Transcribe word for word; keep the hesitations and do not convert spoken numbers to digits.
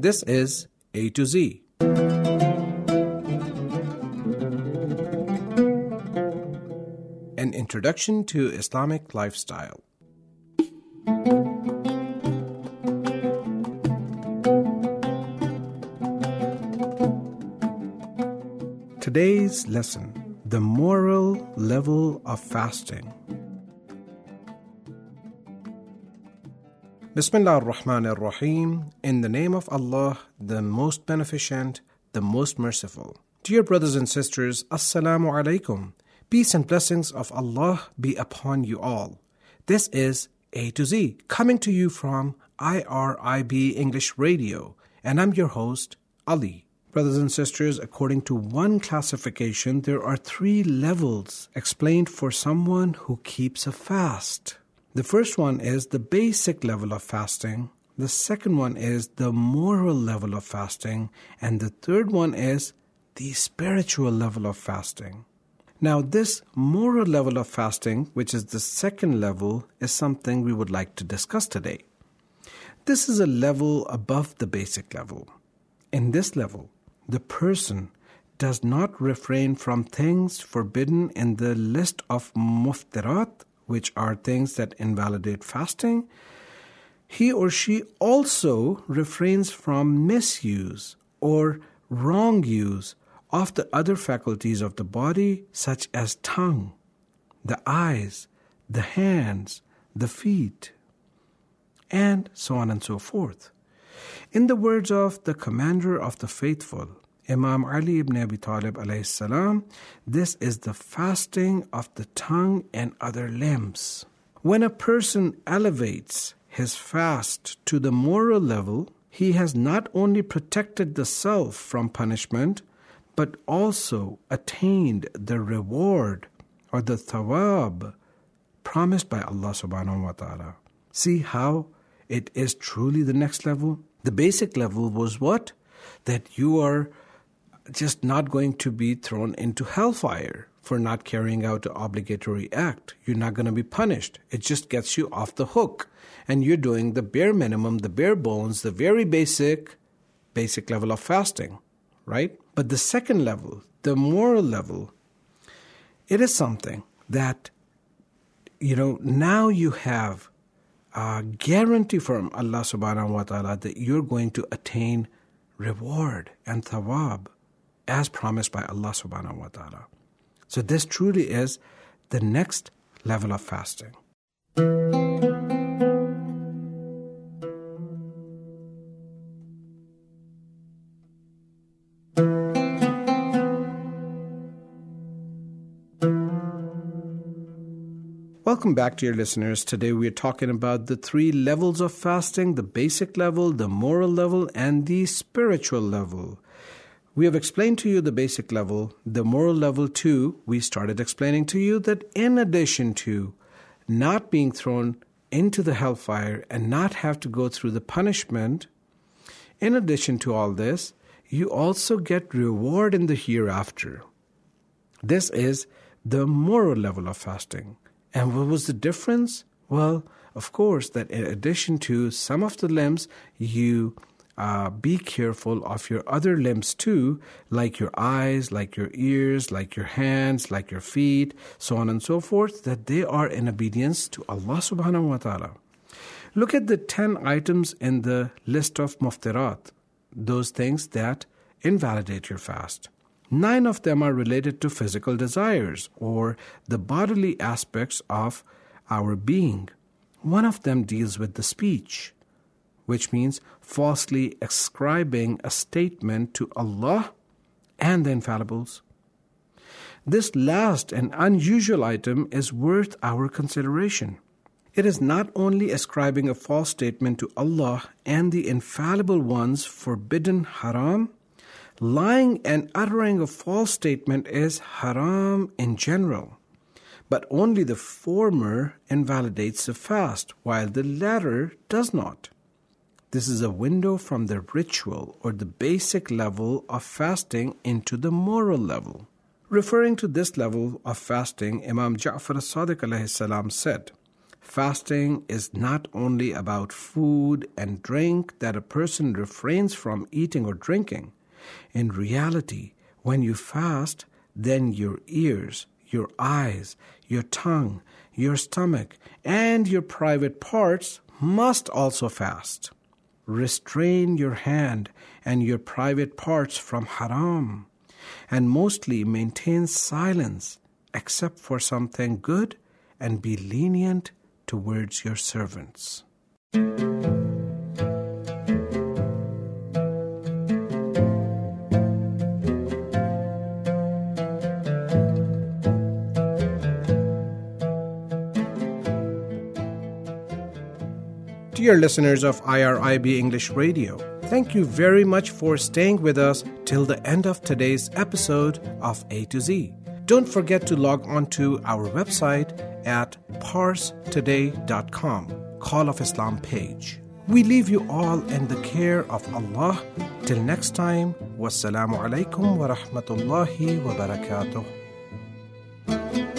This is A to Z. An introduction to Islamic lifestyle. Today's lesson, the moral level of fasting. Bismillah ar-Rahman ar-Rahim. In the name of Allah, the most beneficent, the most merciful. Dear brothers and sisters, Assalamu alaikum. Peace and blessings of Allah be upon you all. This is A to Z, coming to you from I R I B English Radio, and I'm your host, Ali. Brothers and sisters, according to one classification, there are three levels explained for someone who keeps a fast. The first one is the basic level of fasting. The second one is the moral level of fasting. And the third one is the spiritual level of fasting. Now, this moral level of fasting, which is the second level, is something we would like to discuss today. This is a level above the basic level. In this level, the person does not refrain from things forbidden in the list of muftirat, which are things that invalidate fasting. He or she also refrains from misuse or wrong use of the other faculties of the body, such as tongue, the eyes, the hands, the feet, and so on and so forth. In the words of the commander of the faithful, Imam Ali ibn Abi Talib alayhi salam, this is the fasting of the tongue and other limbs. When a person elevates his fast to the moral level, he has not only protected the self from punishment, but also attained the reward or the thawab promised by Allah subhanahu wa ta'ala. See how it is truly the next level? The basic level was what? That you are just not going to be thrown into hellfire for not carrying out an obligatory act. You're not going to be punished. It just gets you off the hook. And you're doing the bare minimum, the bare bones, the very basic, basic level of fasting, right? But the second level, the moral level, it is something that, you know, now you have a guarantee from Allah subhanahu wa ta'ala that you're going to attain reward and thawab as promised by Allah subhanahu wa ta'ala. So this truly is the next level of fasting. Welcome back, dear listeners. Today we are talking about the three levels of fasting, the basic level, the moral level, and the spiritual level. We have explained to you the basic level. The moral level too, we started explaining to you that in addition to not being thrown into the hellfire and not have to go through the punishment, in addition to all this, you also get reward in the hereafter. This is the moral level of fasting. And what was the difference? Well, of course, that in addition to some of the limbs, you uh, be careful of your other limbs too, like your eyes, like your ears, like your hands, like your feet, so on and so forth, that they are in obedience to Allah subhanahu wa ta'ala. Look at the ten items in the list of muftirat, those things that invalidate your fast. Nine of them are related to physical desires or the bodily aspects of our being. One of them deals with the speech, which means falsely ascribing a statement to Allah and the infallibles. This last and unusual item is worth our consideration. It is not only ascribing a false statement to Allah and the infallible ones forbidden haram. Lying and uttering a false statement is haram in general, but only the former invalidates the fast, while the latter does not. This is a window from the ritual or the basic level of fasting into the moral level. Referring to this level of fasting, Imam Ja'far as-Sadiq alayhi salam said, Fasting is not only about food and drink that a person refrains from eating or drinking. In reality, when you fast, then your ears, your eyes, your tongue, your stomach, and your private parts must also fast. Restrain your hand and your private parts from haram, and mostly maintain silence except for something good, and be lenient towards your servants. Dear listeners of I R I B English Radio, thank you very much for staying with us till the end of today's episode of A to Z. Don't forget to log on to our website at parse today dot com, Call of Islam page. We leave you all in the care of Allah. Till next time, wassalamu alaikum wa rahmatullahi wa barakatuh.